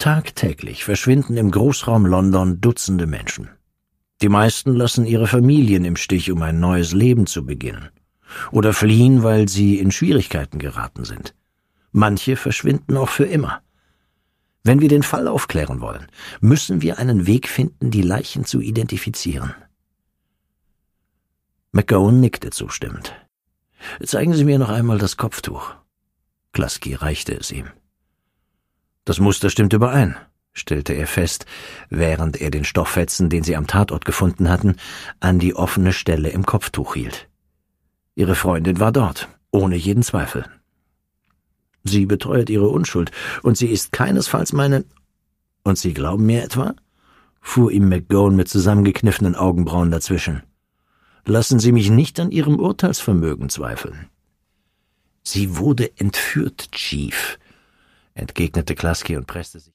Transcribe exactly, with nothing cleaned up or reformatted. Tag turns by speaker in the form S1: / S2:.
S1: Tagtäglich verschwinden im Großraum London Dutzende Menschen. Die meisten lassen ihre Familien im Stich, um ein neues Leben zu beginnen. Oder fliehen, weil sie in Schwierigkeiten geraten sind. Manche verschwinden auch für immer. Wenn wir den Fall aufklären wollen, müssen wir einen Weg finden, die Leichen zu identifizieren. McGowan nickte zustimmend. »Zeigen Sie mir noch einmal das Kopftuch.« Klasky reichte es ihm. »Das Muster stimmt überein«, stellte er fest, während er den Stofffetzen, den sie am Tatort gefunden hatten, an die offene Stelle im Kopftuch hielt. Ihre Freundin war dort, ohne jeden Zweifel. Sie beteuert ihre Unschuld, und sie ist keinesfalls meine... »Und Sie glauben mir etwa?« fuhr ihm McGowan mit zusammengekniffenen Augenbrauen dazwischen. »Lassen Sie mich nicht an Ihrem Urteilsvermögen zweifeln.« »Sie wurde entführt, Chief«, entgegnete Klasky und presste sich